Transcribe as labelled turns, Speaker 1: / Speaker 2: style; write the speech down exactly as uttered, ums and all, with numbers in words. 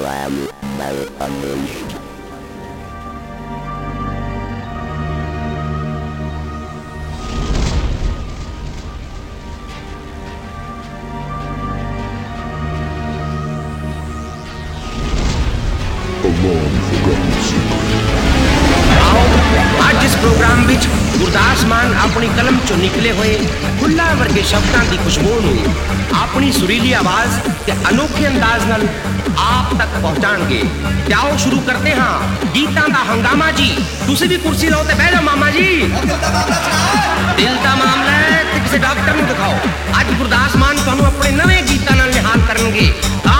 Speaker 1: Slam Metal Unleashed.
Speaker 2: ਅੱਜ ਇਸ programme ਵਿੱਚ ਗੁਰਦਾਸ ਮਾਨ ਆਪਣੀ ਕਲਮ ਚੋਂ ਨਿਕਲੇ ਹੋਏ ਫੁੱਲਾਂ ਵਰਗੇ ਸ਼ਬਦਾਂ ਦੀ ਖੁਸ਼ਬੂ ਨੂੰ ਆਪਣੀ ਸੁਰੀਲੀ ਆਵਾਜ਼ ਤੇ ਅਨੋਖੇ ਅੰਦਾਜ਼ ਨਾਲ ਆਪ ਤੱਕ ਪਹੁੰਚਾਣਗੇ। ਤੇ ਆਓ ਸ਼ੁਰੂ ਕਰਦੇ ਹਾਂ ਗੀਤਾਂ ਦਾ ਹੰਗਾਮਾ ਜੀ। ਤੁਸੀਂ ਵੀ ਕੁਰਸੀ ਲਓ ਤੇ ਬਹਿ ਜਾਓ ਮਾਮਾ ਜੀ। ਦਿਲ ਦਾ ਮਾਮਲਾ ਹੈ ਤੇ ਕਿਸੇ ਡਾਕਟਰ ਨੂੰ ਦਿਖਾਓ। ਅੱਜ ਗੁਰਦਾਸ ਮਾਨ ਤੁਹਾਨੂੰ ਆਪਣੇ ਨਵੇਂ ਗੀਤਾਂ ਨਾਲ ਨਿਹਾਲ ਕਰਨਗੇ।